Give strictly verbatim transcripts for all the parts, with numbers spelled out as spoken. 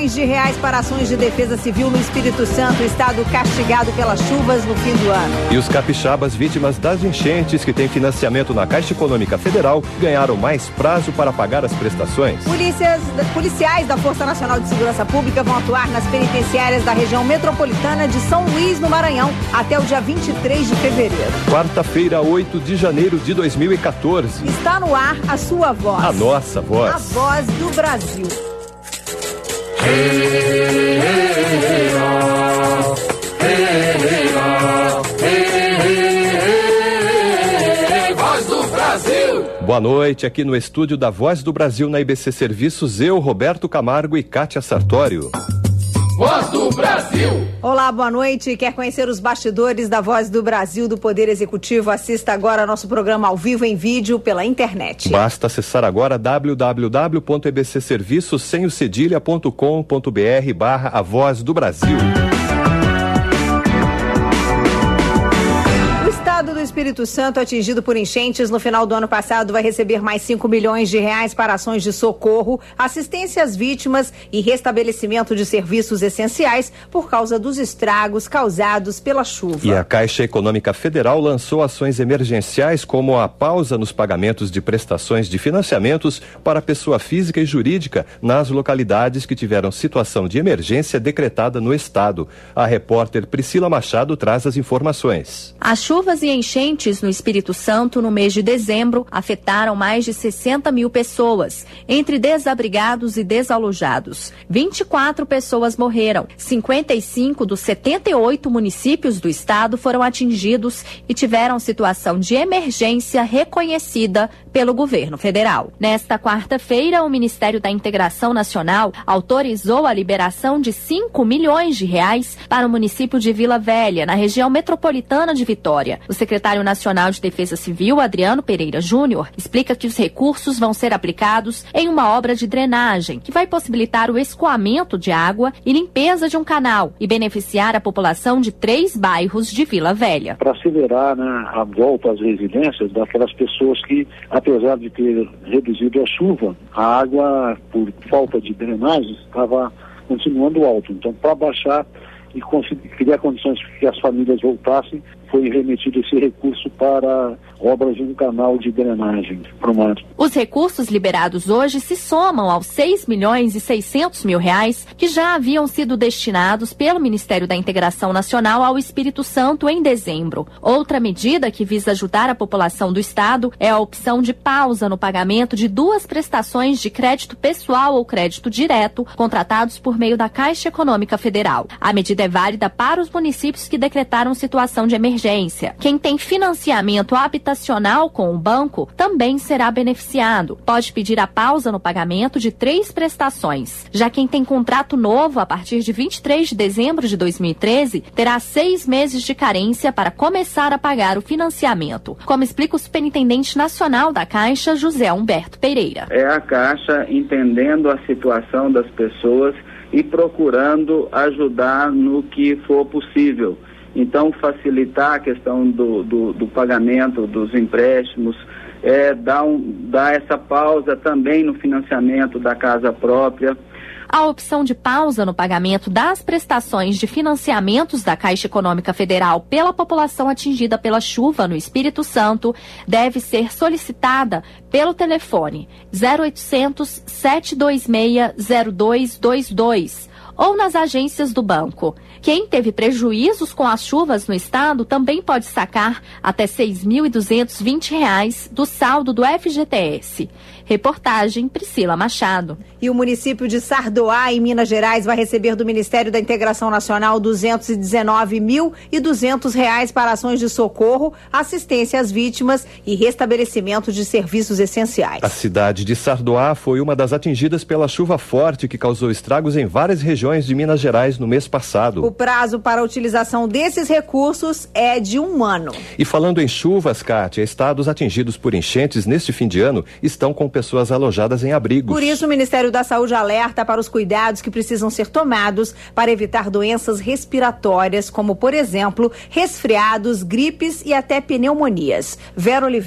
milhões de reais para ações de defesa civil no Espírito Santo, estado castigado pelas chuvas no fim do ano. E os capixabas vítimas das enchentes que têm financiamento na Caixa Econômica Federal ganharam mais prazo para pagar as prestações. Polícias, policiais da Força Nacional de Segurança Pública vão atuar nas penitenciárias da região metropolitana de São Luís, no Maranhão, até o dia vinte e três de fevereiro. Quarta-feira, oito de janeiro de dois mil e quatorze. Está no ar a sua voz. A nossa voz. A voz do Brasil. Hey, hey, hey, oh. Hey, hey, oh. Hey, hey, hey, voz do Brasil. Boa noite, aqui no estúdio da Voz do Brasil na I B C Serviços, eu, Roberto Camargo e Kátia Sartório. Voz do Brasil. Olá, boa noite. Quer conhecer os bastidores da Voz do Brasil do Poder Executivo? Assista agora nosso programa ao vivo em vídeo pela internet. Basta acessar agora w w w ponto e b c serviços sem o cedilha ponto com ponto b r barra a Voz do Brasil. O estado do Espírito Santo, atingido por enchentes no final do ano passado, vai receber mais cinco milhões de reais para ações de socorro, assistência às vítimas e restabelecimento de serviços essenciais por causa dos estragos causados pela chuva. E a Caixa Econômica Federal lançou ações emergenciais como a pausa nos pagamentos de prestações de financiamentos para pessoa física e jurídica nas localidades que tiveram situação de emergência decretada no estado. A repórter Priscila Machado traz as informações. As chuvas e enchentes no Espírito Santo no mês de dezembro afetaram mais de sessenta mil pessoas, entre desabrigados e desalojados. vinte e quatro pessoas morreram. cinquenta e cinco dos setenta e oito municípios do estado foram atingidos e tiveram situação de emergência reconhecida pelo governo federal. Nesta quarta-feira, o Ministério da Integração Nacional autorizou a liberação de cinco milhões de reais para o município de Vila Velha, na região metropolitana de Vitória. O secretário nacional de Defesa Civil, Adriano Pereira Júnior, explica que os recursos vão ser aplicados em uma obra de drenagem que vai possibilitar o escoamento de água e limpeza de um canal e beneficiar a população de três bairros de Vila Velha. Para acelerar, né, a volta às residências daquelas pessoas que, apesar de ter reduzido a chuva, a água, por falta de drenagem, estava continuando alta. Então, para baixar e criar condições para que as famílias voltassem, foi remetido esse recurso para obras de um canal de drenagem para o mar. Os recursos liberados hoje se somam aos seis milhões e seiscentos mil reais que já haviam sido destinados pelo Ministério da Integração Nacional ao Espírito Santo em dezembro. Outra medida que visa ajudar a população do estado é a opção de pausa no pagamento de duas prestações de crédito pessoal ou crédito direto contratados por meio da Caixa Econômica Federal. A medida é válida para os municípios que decretaram situação de emergência. Quem tem financiamento habitacional com o banco também será beneficiado. Pode pedir a pausa no pagamento de três prestações. Já quem tem contrato novo a partir de vinte e três de dezembro de dois mil e treze terá seis meses de carência para começar a pagar o financiamento, como explica o superintendente nacional da Caixa, José Humberto Pereira. É a Caixa entendendo a situação das pessoas e procurando ajudar no que for possível. Então, facilitar a questão do, do, do pagamento dos empréstimos, é, dar, um, dar essa pausa também no financiamento da casa própria. A opção de pausa no pagamento das prestações de financiamentos da Caixa Econômica Federal pela população atingida pela chuva no Espírito Santo deve ser solicitada pelo telefone zero oitocentos, sete dois seis, zero dois dois dois ou nas agências do banco. Quem teve prejuízos com as chuvas no estado também pode sacar até seis mil e duzentos e vinte reais do saldo do F G T S. Reportagem Priscila Machado. E o município de Sardoá, em Minas Gerais, vai receber do Ministério da Integração Nacional duzentos e dezenove mil e duzentos reais para ações de socorro, assistência às vítimas e restabelecimento de serviços essenciais. A cidade de Sardoá foi uma das atingidas pela chuva forte que causou estragos em várias regiões de Minas Gerais no mês passado. O prazo para a utilização desses recursos é de um ano. E falando em chuvas, Kátia, estados atingidos por enchentes neste fim de ano estão com pessoas alojadas em abrigos. Por isso, o Ministério da Saúde alerta para os cuidados que precisam ser tomados para evitar doenças respiratórias, como, por exemplo, resfriados, gripes e até pneumonias. Vera Oliveira.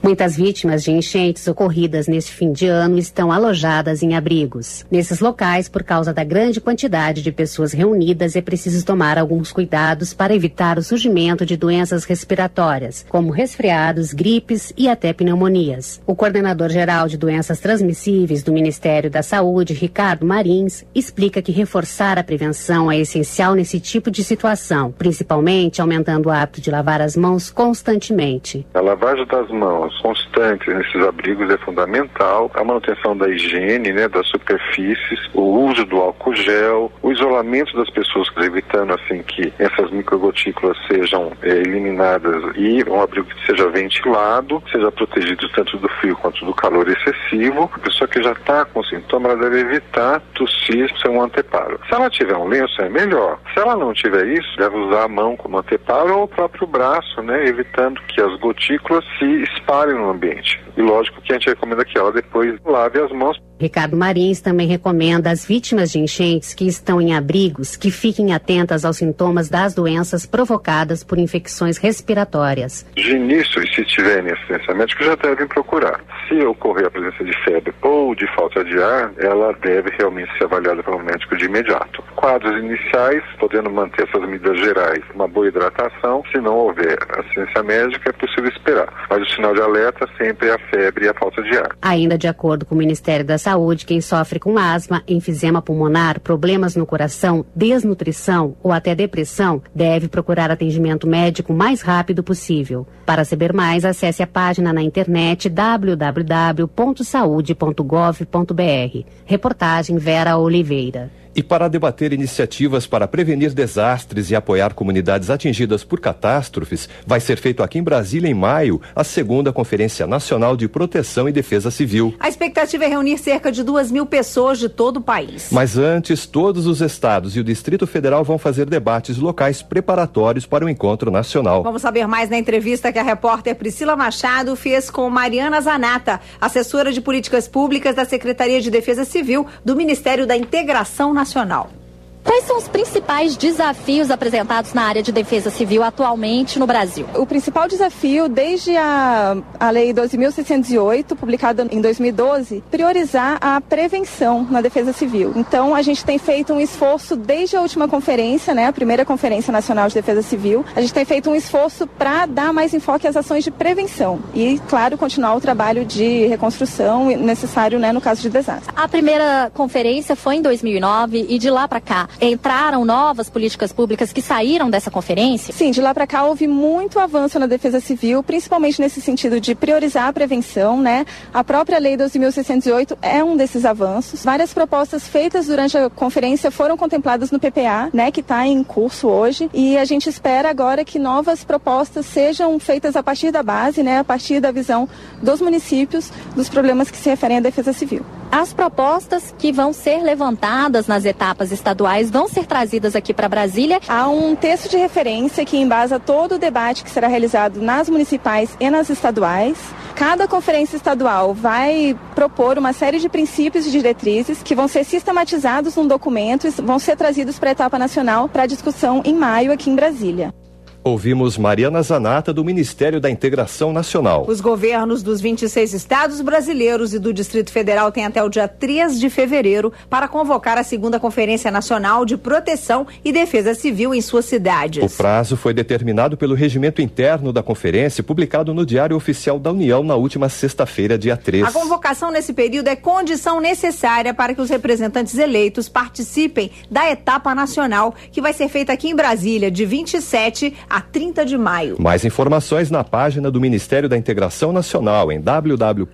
Muitas vítimas de enchentes ocorridas neste fim de ano estão alojadas em abrigos. Nesses locais, por causa da grande quantidade de pessoas reunidas, é preciso tomar alguns cuidados para evitar o surgimento de doenças respiratórias, como resfriados, gripes e até pneumonias. O coordenador-geral de doenças transmissíveis do Ministério da Saúde, Ricardo Marins, explica que reforçar a prevenção é essencial nesse tipo de situação, principalmente aumentando o hábito de lavar as mãos constantemente. A lavagem das mãos constante nesses abrigos é fundamental, a manutenção da higiene, né, das superfícies, o uso do álcool gel, o isolamento das pessoas, evitando assim que essas microgotículas sejam é, eliminadas e um abrigo que seja ventilado, seja protegido tanto do frio quanto do calor excessivo. A pessoa que já está com sintoma, ela deve evitar tossir sem um anteparo. Se ela tiver um lenço, é melhor. Se ela não tiver isso, deve usar a mão como anteparo ou o próprio braço, né, evitando que as gotículas se espalhem no ambiente. E lógico que a gente recomenda que ela depois lave as mãos. Ricardo Marins também recomenda às vítimas de enchentes que estão em abrigos que fiquem atentas aos sintomas das doenças provocadas por infecções respiratórias. De início, e se tiverem assistência médica, já devem procurar. Se ocorrer a presença de febre ou de falta de ar, ela deve realmente ser avaliada pelo médico de imediato. Quadros iniciais, podendo manter essas medidas gerais, uma boa hidratação. Se não houver assistência médica, é possível esperar. Mas o sinal de alerta sempre é a febre e a falta de ar. Ainda de acordo com o Ministério da Saúde, quem sofre com asma, enfisema pulmonar, problemas no coração, desnutrição ou até depressão, deve procurar atendimento médico o mais rápido possível. Para saber mais, acesse a página na internet w w w ponto saúde ponto gov ponto b r. Reportagem Vera Oliveira. E para debater iniciativas para prevenir desastres e apoiar comunidades atingidas por catástrofes, vai ser feito aqui em Brasília, em maio, a segunda Conferência Nacional de Proteção e Defesa Civil. A expectativa é reunir cerca de duas mil pessoas de todo o país. Mas antes, todos os estados e o Distrito Federal vão fazer debates locais preparatórios para o encontro nacional. Vamos saber mais na entrevista que a repórter Priscila Machado fez com Mariana Zanata, assessora de políticas públicas da Secretaria de Defesa Civil do Ministério da Integração Nacional. Nacional. Quais são os principais desafios apresentados na área de defesa civil atualmente no Brasil? O principal desafio, desde a, a Lei doze mil seiscentos e oito, publicada em dois mil e doze, priorizar a prevenção na defesa civil. Então, a gente tem feito um esforço desde a última conferência, né, a primeira Conferência Nacional de Defesa Civil, a gente tem feito um esforço para dar mais enfoque às ações de prevenção e, claro, continuar o trabalho de reconstrução necessário, né, no caso de desastre. A primeira conferência foi em dois mil e nove e de lá para cá entraram novas políticas públicas que saíram dessa conferência? Sim, de lá para cá houve muito avanço na defesa civil, principalmente nesse sentido de priorizar a prevenção, né? A própria Lei doze mil seiscentos e oito é um desses avanços. Várias propostas feitas durante a conferência foram contempladas no P P A, né, que está em curso hoje, e a gente espera agora que novas propostas sejam feitas a partir da base, né, a partir da visão dos municípios, dos problemas que se referem à defesa civil. As propostas que vão ser levantadas nas etapas estaduais vão ser trazidas aqui para Brasília. Há um texto de referência que embasa todo o debate que será realizado nas municipais e nas estaduais. Cada conferência estadual vai propor uma série de princípios e diretrizes que vão ser sistematizados num documento e vão ser trazidos para a etapa nacional para discussão em maio aqui em Brasília. Ouvimos Mariana Zanata, do Ministério da Integração Nacional. Os governos dos vinte e seis estados brasileiros e do Distrito Federal têm até o dia três de fevereiro para convocar a segunda Conferência Nacional de Proteção e Defesa Civil em suas cidades. O prazo foi determinado pelo regimento interno da conferência, publicado no Diário Oficial da União na última sexta-feira, dia três. A convocação nesse período é condição necessária para que os representantes eleitos participem da etapa nacional, que vai ser feita aqui em Brasília, de vinte e sete a trinta de maio. Mais informações na página do Ministério da Integração Nacional em w w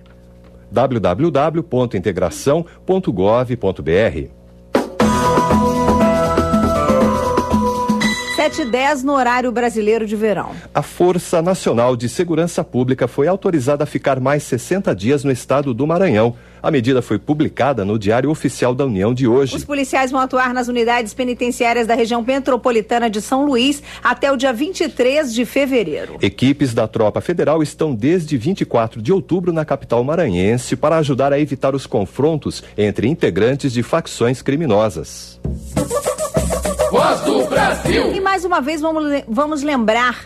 w ponto integração ponto gov ponto b r. sete e dez no horário brasileiro de verão. A Força Nacional de Segurança Pública foi autorizada a ficar mais sessenta dias no estado do Maranhão. A medida foi publicada no Diário Oficial da União de hoje. Os policiais vão atuar nas unidades penitenciárias da região metropolitana de São Luís até o dia vinte e três de fevereiro. Equipes da Tropa Federal estão desde vinte e quatro de outubro na capital maranhense para ajudar a evitar os confrontos entre integrantes de facções criminosas. Voz do Brasil. E mais uma vez vamos, vamos lembrar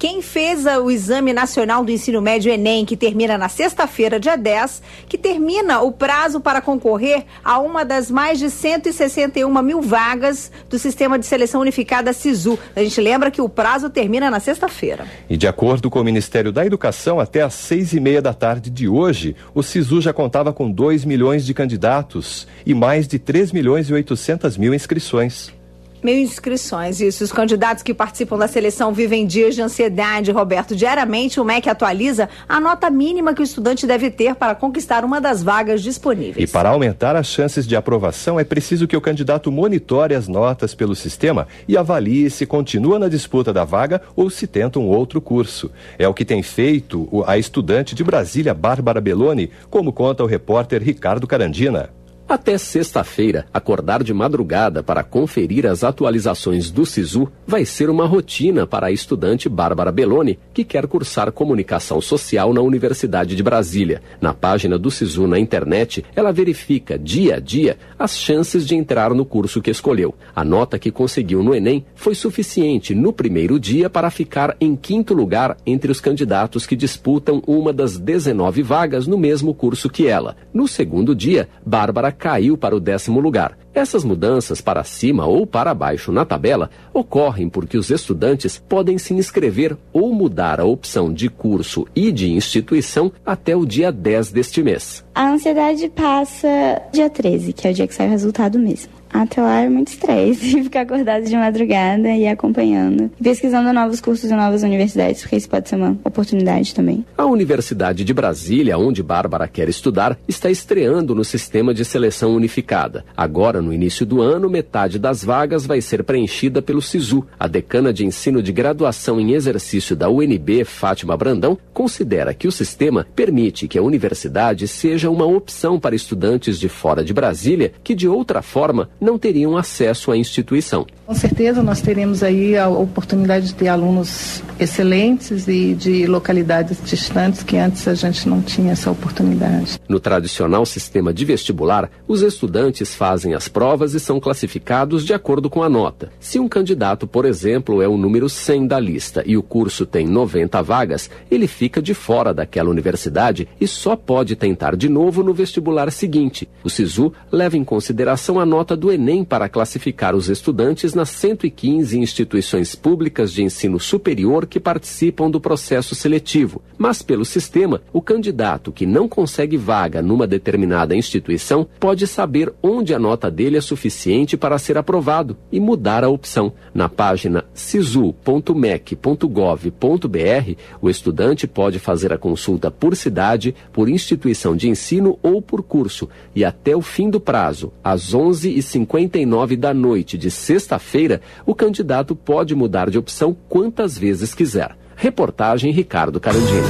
quem fez o Exame Nacional do Ensino Médio Enem, que termina na sexta-feira, dia dez, que termina o prazo para concorrer a uma das mais de cento e sessenta e uma mil vagas do Sistema de Seleção Unificada SISU. A gente lembra que o prazo termina na sexta-feira. E de acordo com o Ministério da Educação, até às seis e meia da tarde de hoje, o SISU já contava com dois milhões de candidatos e mais de três milhões e oitocentas mil inscrições. Mil inscrições, isso. Os candidatos que participam da seleção vivem dias de ansiedade, Roberto. Diariamente, o M E C atualiza a nota mínima que o estudante deve ter para conquistar uma das vagas disponíveis. E para aumentar as chances de aprovação, é preciso que o candidato monitore as notas pelo sistema e avalie se continua na disputa da vaga ou se tenta um outro curso. É o que tem feito a estudante de Brasília, Bárbara Belloni, como conta o repórter Ricardo Carandina. Até sexta-feira, acordar de madrugada para conferir as atualizações do SISU vai ser uma rotina para a estudante Bárbara Belloni, que quer cursar comunicação social na Universidade de Brasília. Na página do SISU na internet, ela verifica dia a dia as chances de entrar no curso que escolheu. A nota que conseguiu no Enem foi suficiente no primeiro dia para ficar em quinto lugar entre os candidatos que disputam uma das dezenove vagas no mesmo curso que ela. No segundo dia, Bárbara caiu para o décimo lugar. Essas mudanças para cima ou para baixo na tabela ocorrem porque os estudantes podem se inscrever ou mudar a opção de curso e de instituição até o dia dez deste mês. A ansiedade passa dia treze, que é o dia que sai o resultado mesmo. Até lá é muito estresse, ficar acordado de madrugada e acompanhando, pesquisando novos cursos e novas universidades, porque isso pode ser uma oportunidade também. A Universidade de Brasília, onde Bárbara quer estudar, está estreando no sistema de seleção unificada. Agora, no início do ano, metade das vagas vai ser preenchida pelo SISU. A decana de ensino de graduação em exercício da U N B, Fátima Brandão, considera que o sistema permite que a universidade seja uma opção para estudantes de fora de Brasília que, de outra forma, não teriam acesso à instituição. Com certeza nós teremos aí a oportunidade de ter alunos excelentes e de localidades distantes que antes a gente não tinha essa oportunidade. No tradicional sistema de vestibular, os estudantes fazem as provas e são classificados de acordo com a nota. Se um candidato, por exemplo, é o número cem da lista e o curso tem noventa vagas, ele fica de fora daquela universidade e só pode tentar de novo no vestibular seguinte. O SISU leva em consideração a nota do Enem para classificar os estudantes nas cento e quinze instituições públicas de ensino superior que participam do processo seletivo. Mas, pelo sistema, o candidato que não consegue vaga numa determinada instituição pode saber onde a nota dele é suficiente para ser aprovado e mudar a opção. Na página sisu ponto mec ponto gov ponto br, o estudante pode fazer a consulta por cidade, por instituição de ensino ou por curso, e até o fim do prazo, às onze e cinquenta e nove da noite de sexta-feira, o candidato pode mudar de opção quantas vezes quiser. Reportagem Ricardo Carandini.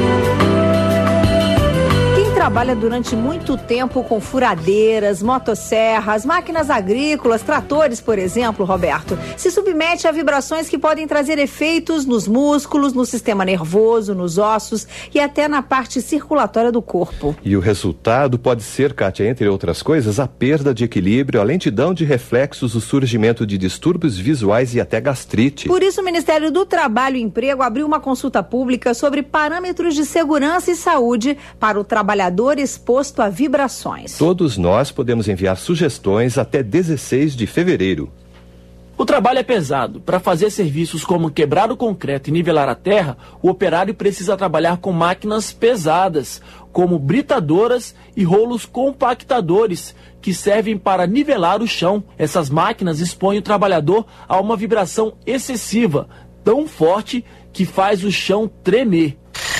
Trabalha durante muito tempo com furadeiras, motosserras, máquinas agrícolas, tratores, por exemplo, Roberto, se submete a vibrações que podem trazer efeitos nos músculos, no sistema nervoso, nos ossos e até na parte circulatória do corpo. E o resultado pode ser, Kátia, entre outras coisas, a perda de equilíbrio, a lentidão de reflexos, o surgimento de distúrbios visuais e até gastrite. Por isso, o Ministério do Trabalho e Emprego abriu uma consulta pública sobre parâmetros de segurança e saúde para o trabalhador exposto a vibrações. Todos nós podemos enviar sugestões até dezesseis de fevereiro. O trabalho é pesado. Para fazer serviços como quebrar o concreto e nivelar a terra, o operário precisa trabalhar com máquinas pesadas, como britadoras e rolos compactadores, que servem para nivelar o chão. Essas máquinas expõem o trabalhador a uma vibração excessiva, tão forte que faz o chão tremer.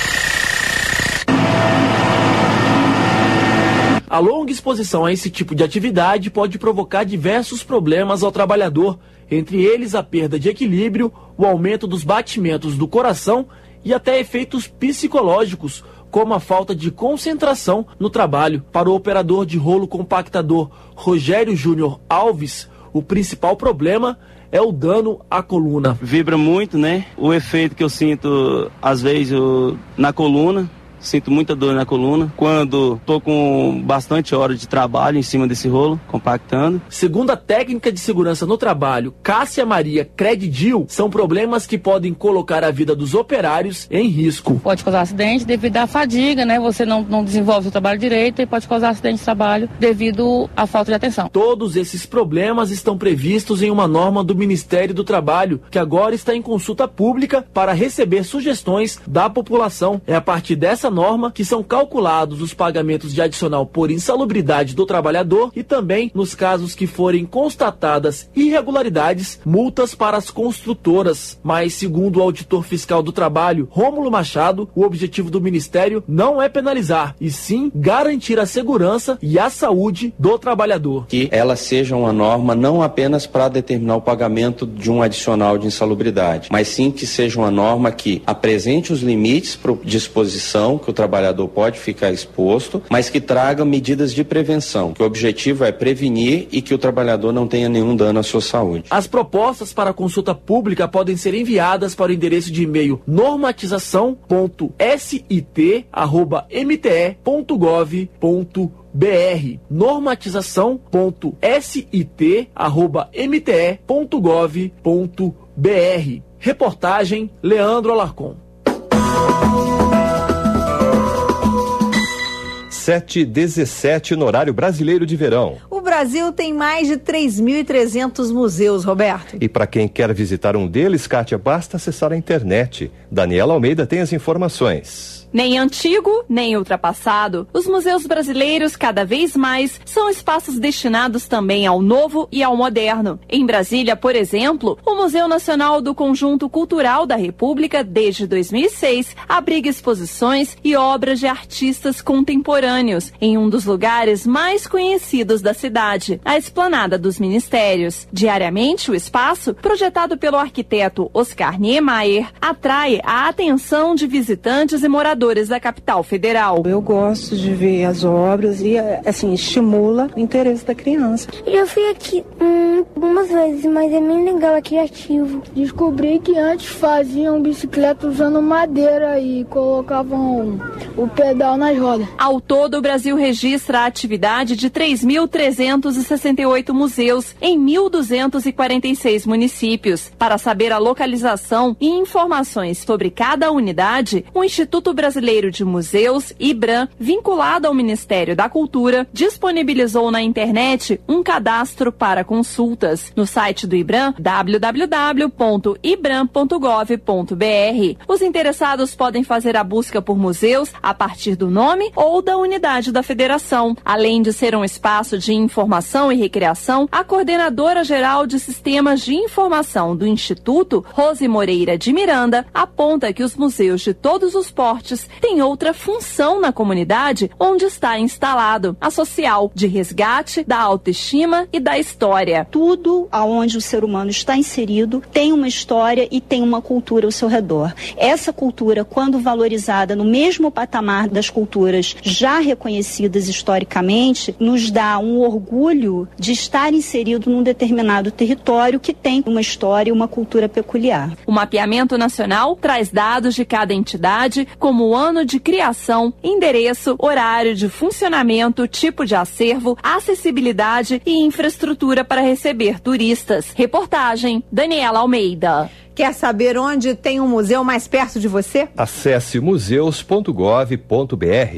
A longa exposição a esse tipo de atividade pode provocar diversos problemas ao trabalhador, entre eles a perda de equilíbrio, o aumento dos batimentos do coração e até efeitos psicológicos, como a falta de concentração no trabalho. Para o operador de rolo compactador Rogério Júnior Alves, o principal problema é o dano à coluna. Vibra muito, né? O efeito que eu sinto, às vezes, eu, na coluna, sinto muita dor na coluna. Quando tô com bastante hora de trabalho em cima desse rolo, compactando. Segundo a técnica de segurança no trabalho, Cássia Maria Credidil, são problemas que podem colocar a vida dos operários em risco. Pode causar acidente devido à fadiga, né? Você não, não desenvolve o trabalho direito e pode causar acidente de trabalho devido à falta de atenção. Todos esses problemas estão previstos em uma norma do Ministério do Trabalho, que agora está em consulta pública para receber sugestões da população. É a partir dessa norma que são calculados os pagamentos de adicional por insalubridade do trabalhador e também, nos casos que forem constatadas irregularidades, multas para as construtoras. Mas, segundo o auditor fiscal do trabalho, Rômulo Machado, o objetivo do Ministério não é penalizar, e sim garantir a segurança e a saúde do trabalhador. Que ela seja uma norma não apenas para determinar o pagamento de um adicional de insalubridade, mas sim que seja uma norma que apresente os limites para disposição que o trabalhador pode ficar exposto, mas que traga medidas de prevenção, que o objetivo é prevenir e que o trabalhador não tenha nenhum dano à sua saúde. As propostas para consulta pública podem ser enviadas para o endereço de e-mail normatização ponto s i t arroba m t e ponto gov ponto br, normatização ponto s i t arroba m t e ponto gov ponto br. Reportagem Leandro Alarcon. sete e dezessete no horário brasileiro de verão. O Brasil tem mais de três mil e trezentos museus, Roberto. E para quem quer visitar um deles, Kátia, basta acessar a internet. Daniela Almeida tem as informações. Nem antigo, nem ultrapassado, os museus brasileiros cada vez mais são espaços destinados também ao novo e ao moderno. Em Brasília, por exemplo, o Museu Nacional do Conjunto Cultural da República, desde dois mil e seis, abriga exposições e obras de artistas contemporâneos em um dos lugares mais conhecidos da cidade, a Esplanada dos Ministérios. Diariamente, o espaço, projetado pelo arquiteto Oscar Niemeyer, atrai a atenção de visitantes e moradores da capital federal. Eu gosto de ver as obras e, assim, estimula o interesse da criança. Eu fui aqui hum, algumas vezes, mas é bem legal, é criativo. Descobri que antes faziam bicicleta usando madeira e colocavam o pedal nas rodas. Ao todo, o Brasil registra a atividade de três mil trezentos e sessenta e oito museus em mil duzentos e quarenta e seis municípios. Para saber a localização e informações sobre cada unidade, o Instituto Brasileiro de Museus, IBRAM, vinculado ao Ministério da Cultura, disponibilizou na internet um cadastro para consultas. No site do IBRAM, w w w ponto ibram ponto gov ponto br. Os interessados podem fazer a busca por museus a partir do nome ou da unidade da federação. Além de ser um espaço de informação e recreação, a coordenadora-geral de Sistemas de Informação do Instituto, Rose Moreira de Miranda, aponta que os museus de todos os portes têm outra função na comunidade onde está instalado, a social, de resgate da autoestima e da história. Tudo aonde o ser humano está inserido tem uma história e tem uma cultura ao seu redor. Essa cultura, quando valorizada no mesmo patamar das culturas já reconhecidas historicamente, nos dá um orgulho de estar inserido num determinado território que tem uma história e uma cultura peculiar. O mapeamento nacional traz dados de cada entidade, como o ano de criação, endereço, horário de funcionamento, tipo de acervo, acessibilidade e infraestrutura para receber turistas. Reportagem Daniela Almeida. Quer saber onde tem um museu mais perto de você? Acesse museus ponto gov ponto br.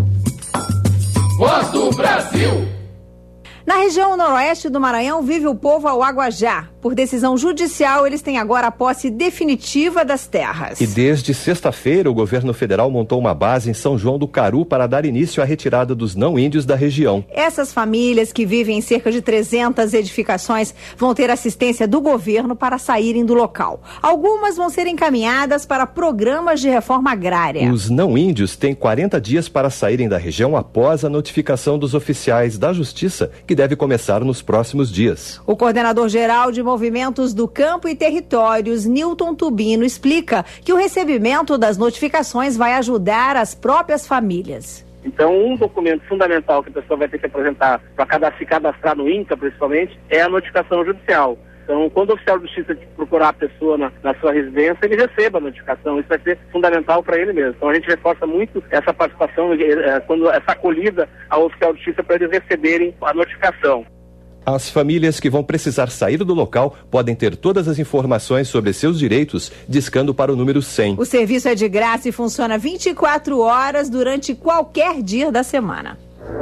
Voz do Brasil. Na região noroeste do Maranhão vive o povo Auaguajá. Por decisão judicial, eles têm agora a posse definitiva das terras. E desde sexta-feira, o governo federal montou uma base em São João do Caru para dar início à retirada dos não-índios da região. Essas famílias, que vivem em cerca de trezentas edificações, vão ter assistência do governo para saírem do local. Algumas vão ser encaminhadas para programas de reforma agrária. Os não-índios têm quarenta dias para saírem da região após a notificação dos oficiais da Justiça, que deve começar nos próximos dias. O coordenador-geral de Movimentos do Campo e Territórios, Nilton Tubino, explica que o recebimento das notificações vai ajudar as próprias famílias. Então, um documento fundamental que a pessoa vai ter que apresentar para se cadastrar no INCA, principalmente, é a notificação judicial. Então, quando o oficial de justiça procurar a pessoa na, na sua residência, ele receba a notificação. Isso vai ser fundamental para ele mesmo. Então, a gente reforça muito essa participação, eh, quando essa acolhida ao oficial de justiça para eles receberem a notificação. As famílias que vão precisar sair do local podem ter todas as informações sobre seus direitos discando para o número cem. O serviço é de graça e funciona vinte e quatro horas durante qualquer dia da semana.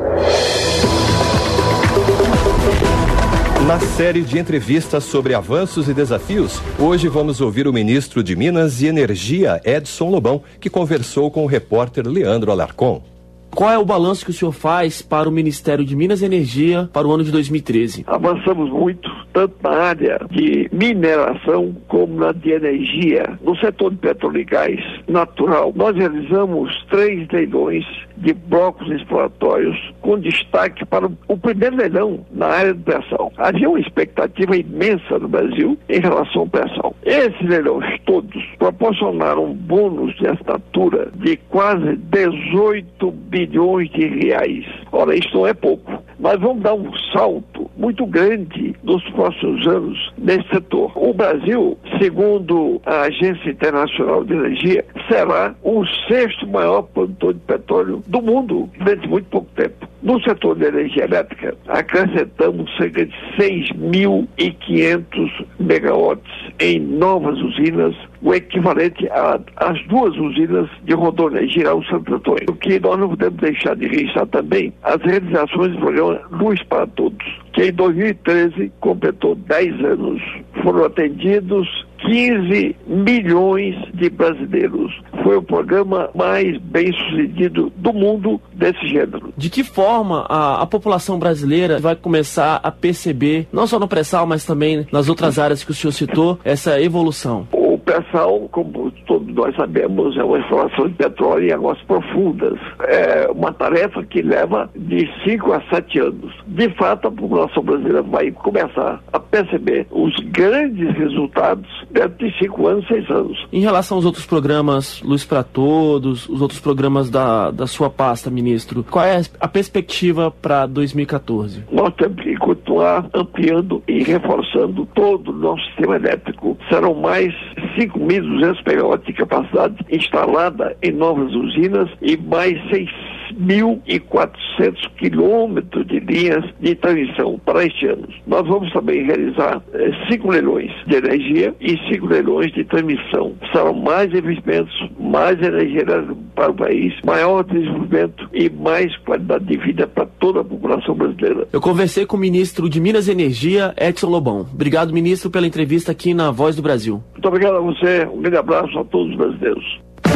Na série de entrevistas sobre avanços e desafios, hoje vamos ouvir o ministro de Minas e Energia, Edson Lobão, que conversou com o repórter Leandro Alarcon. Qual é o balanço que o senhor faz para o Ministério de Minas e Energia para o ano de dois mil e treze? Avançamos muito, tanto na área de mineração como na de energia. No setor de petróleo e gás natural, nós realizamos três leilões de blocos exploratórios com destaque para o primeiro leilão na área do pré-sal. Havia uma expectativa imensa no Brasil em relação ao pré-sal. Esses leilões todos proporcionaram bônus de assinatura de quase dezoito bilhões de reais. Ora, isso não é pouco. Nós vamos dar um salto muito grande nos próximos anos nesse setor. O Brasil, segundo a Agência Internacional de Energia, será o sexto maior produtor de petróleo do mundo dentro de muito pouco tempo. No setor de energia elétrica, acrescentamos cerca de seis mil e quinhentos megawatts em novas usinas, o equivalente às duas usinas de Rondônia, Girau e Santo Antônio. O que nós não podemos deixar de registrar também as realizações do programa Luz para Todos, que em dois mil e treze completou dez anos. Foram atendidos quinze milhões de brasileiros. Foi o programa mais bem sucedido do mundo desse gênero. De que forma a, a população brasileira vai começar a perceber, não só no pré-sal, mas também nas outras áreas que o senhor citou, essa evolução? O pré-sal, como todos nós sabemos, é uma exploração de petróleo em águas profundas. É uma tarefa que leva de cinco a sete anos. De fato, a população brasileira vai começar a perceber os grandes resultados dentro de cinco anos, seis anos. Em relação aos outros programas, Luz para Todos, os outros programas da, da sua pasta, ministro, qual é a perspectiva para dois mil e quatorze? Nós temos que continuar ampliando e reforçando todo o nosso sistema elétrico. Serão mais cinco mil e duzentos megawatts de capacidade instalada em novas usinas e mais seis mil e quatrocentos quilômetros de linhas de transmissão para este ano. Nós vamos também realizar eh, cinco leilões de energia e cinco leilões de transmissão. Serão mais investimentos, mais energia para o país, maior desenvolvimento e mais qualidade de vida para toda a população brasileira. Eu conversei com o ministro de Minas e Energia, Edson Lobão. Obrigado, ministro, pela entrevista aqui na Voz do Brasil. Muito obrigado a você. Um grande abraço a todos os brasileiros.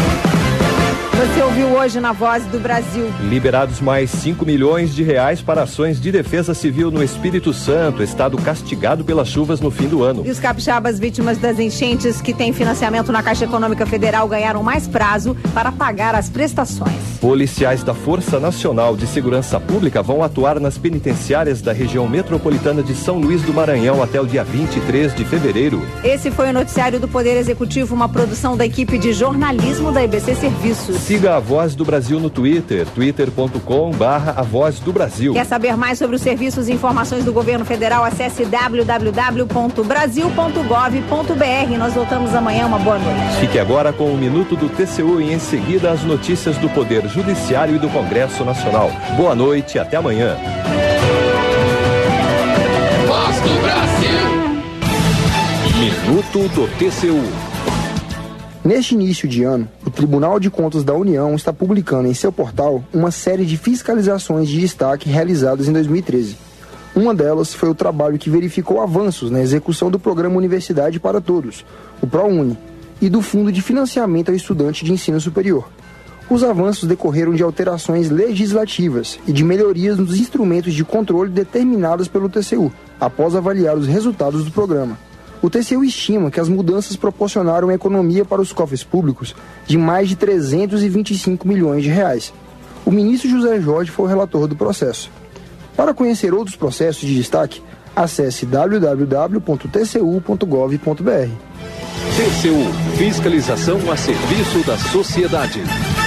Você ouviu hoje na Voz do Brasil. Liberados mais cinco milhões de reais para ações de defesa civil no Espírito Santo, estado castigado pelas chuvas no fim do ano. E os capixabas vítimas das enchentes que têm financiamento na Caixa Econômica Federal ganharam mais prazo para pagar as prestações. Policiais da Força Nacional de Segurança Pública vão atuar nas penitenciárias da região metropolitana de São Luís do Maranhão até o dia vinte e três de fevereiro. Esse foi o noticiário do Poder Executivo, uma produção da equipe de jornalismo da I B C Serviços. Siga a Voz do Brasil no Twitter, twitter ponto com barra a Voz do Brasil. Quer saber mais sobre os serviços e informações do governo federal? Acesse w w w ponto brasil ponto gov ponto b r. Nós voltamos amanhã. Uma boa noite. Fique agora com o Minuto do T C U e em seguida as notícias do Poder Judiciário e do Congresso Nacional. Boa noite e até amanhã. Voz do Brasil. Minuto do T C U. Neste início de ano, o Tribunal de Contas da União está publicando em seu portal uma série de fiscalizações de destaque realizadas em dois mil e treze. Uma delas foi o trabalho que verificou avanços na execução do Programa Universidade para Todos, o ProUni, e do Fundo de Financiamento ao Estudante de Ensino Superior. Os avanços decorreram de alterações legislativas e de melhorias nos instrumentos de controle determinados pelo T C U, após avaliar os resultados do programa. O T C U estima que as mudanças proporcionaram economia para os cofres públicos de mais de trezentos e vinte e cinco milhões de reais. O ministro José Jorge foi o relator do processo. Para conhecer outros processos de destaque, acesse w w w ponto t c u ponto gov ponto b r. T C U, fiscalização a serviço da sociedade.